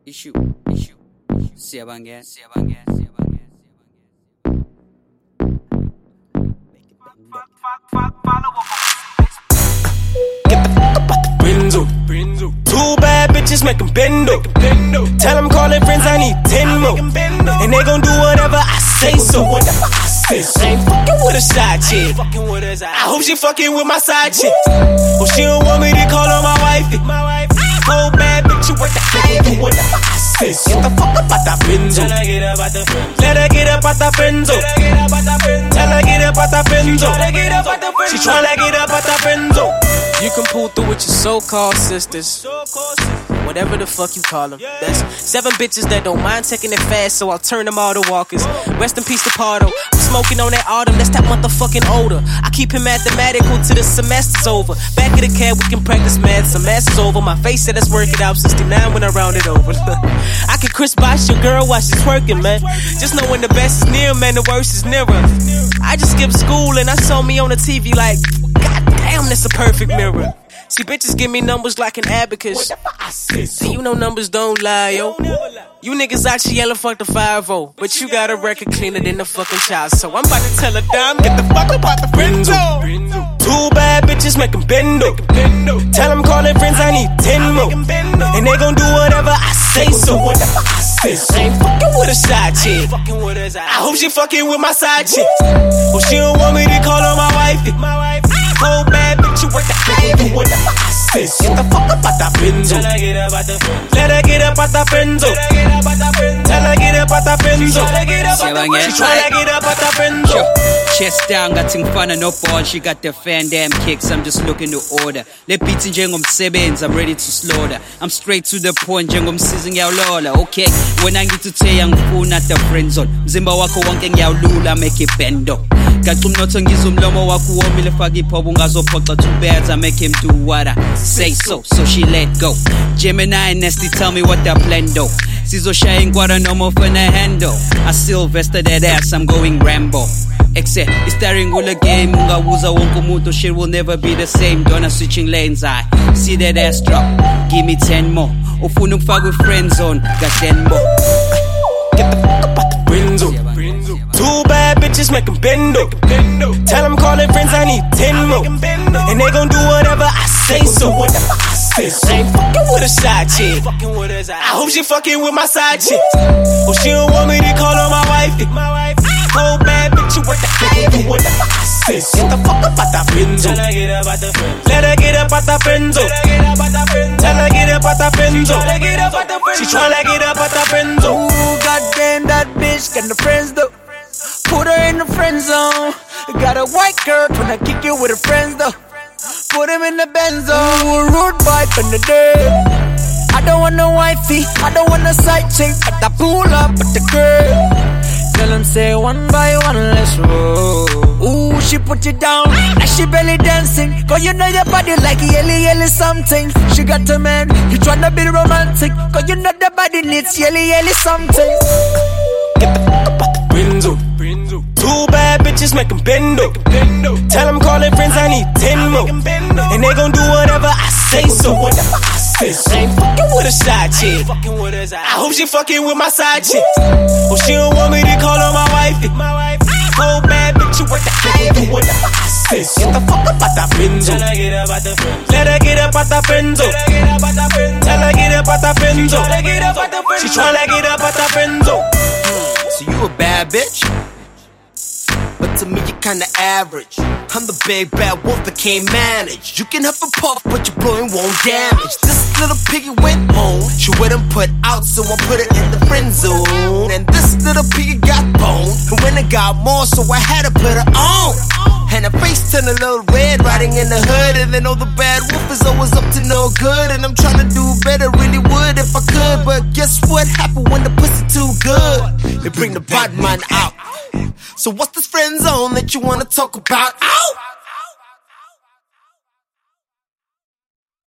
Siyabangena. Get the fuck up out the Brinzo. Two bad bitches make them bendo. Tell them call their friends I need 10 more. And they gon' do whatever I say so. I ain't fucking with a side chick. I hope she fucking with my side chick. Oh, she don't want me to call her my wifey. Whole bad bitch, you worth the hell. You whatever I say so. Get the fuck up out that Brinzo. Let her get up out that Brinzo. Tell her get up out that Brinzo. She tryna get up out that Brinzo. You can pull through with your so-called sisters, whatever the fuck you call them. That's 7 bitches that don't mind taking it fast, so I'll turn them all to walkers. Rest in peace to Pardo. I'm smoking on that autumn, that's that motherfucking odor. I keep him mathematical till the semester's over. Back of the cab, we can practice math, semester's over. My face said let's work it out, 69 when I round it over. I can Chris Bosh your girl while she's twerking, man. Just know when the best is near, man, the worst is nearer. I just skipped school and I saw me on the TV like, God damn, that's a perfect mirror. See, bitches give me numbers like an abacus. See, you know numbers don't lie, yo. You niggas out here yelling fuck the 5-0, but you got a record cleaner than the fucking child. So I'm about to tell her, damn, get the fuck up out the Brinzo. Two bad bitches make them bendo. Tell them call their friends I need 10 more. And they gon' do whatever I say so. I ain't fucking with a side chick. I hope she fucking with my side chick. Oh, she don't want me to call her my wifey. Whole bad bitch, you worth the hell. You whatever I say so. Get the fuck up out that Brinzo. Let her get up out that Brinzo. Tell her get up out that Brinzo. She tryna get up out that Brinzo. Chest down, got ngifana no ball. She got the fan damn kicks. I'm just looking to order. Le beats njengomsebenzi, I'm ready to slaughter. I'm straight to the point njengomsizi ngiyawlola. Okay, when I need to tell ngifuna the friend zone. Mzimba wakho wonke ngiyawlula, make it bendo. Gacha umnotho ngizumlomo wakho womile faka iphobo ngazophoxa 2 birds, I make him do what I say so. So she let go. Gemini and Nesty tell me what their plan do. Sizoshaya ingwara no more for na handle. I Sylvester that ass, I'm going Rambo. Except it's staring all the game. Ungabuza wonke umuntu, shit will never be the same. Donna switching lanes, I see that ass drop. Give me 10 more. Ufuna ukufaka with friend zone, got 10 more. Get the fuck up out the Brinzo. Two bad bitches make them bendo. Tell them call their friends I need 10 more. And they gon' do whatever I say so. I ain't fucking with a side chick. I hope she fucking with my side chick. Oh, she don't want me to call her my wifey. Whole bad bitch, you worth the hell. You whatever I say so. Get the fuck up out that Brinzo. Let her get up out that Brinzo. Tell her get up out that Brinzo. She tryna get up out that Brinzo. Ooh, goddamn, that bitch got the friends though. Put her in the friend zone. Got a white girl tryna kick you with her friends though. Put him in the Benzo. Ooh, road bike on the day. I don't want no wifey, I don't want a side chick, but I pull up with the girl. Tell him say one by one, let's roll. Ooh, she put you down, like she belly dancing. Cause you know your body like yelly something. She got a man, you tryna be romantic. Cause you know the body needs yelly something. Get the fuck up out the Brinzo. Two bad bitches make them bendo. Tell them call their friends I need 10 more. And they gon' do whatever I say so. I ain't fucking with a side chick. I hope she fucking with my side chick. Oh, she don't want me to call her my wifey. Whole bad bitch, you worth the hell. You whatever I say so. Get the fuck up out that Brinzo. Let her get up out that Brinzo. Tell her get up out that Brinzo. She tryna get up out that Brinzo. So you a bad bitch? But to me you're kinda average. I'm the big bad wolf that can't manage. You can huff a puff, but your blowing won't damage. This little piggy went home. She wouldn't put out, so I put her in the friend zone. And this little piggy got boned. And when I got more, so I had to put her on. And her face turned a little red, riding in the hood. And then all the bad wolf is always up to no good. And I'm trying to do better, really would if I could. But guess what happened when the pussy too good? They bring the bad man out. So what's this friend zone that you wanna talk about? Ow!